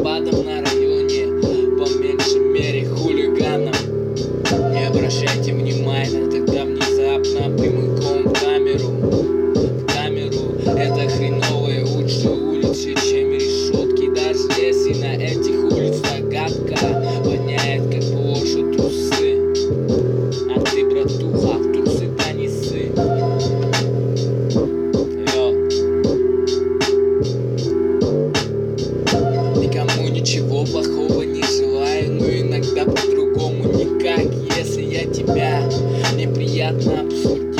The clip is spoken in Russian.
водопадом на районе, по меньшей мере хулиганам. Не обращайте внимания, тогда внезапно прямиком в камеру. Это хреновые лучше улицы, чем решетки. Даже если на этих улицах гадко воняет, как лошадь трусы. А ты, братуха, в трусы-то не ссы. Никому ничего плохого не желаю, но иногда по-другому никак. Если я тебя неприятно обсуждаю,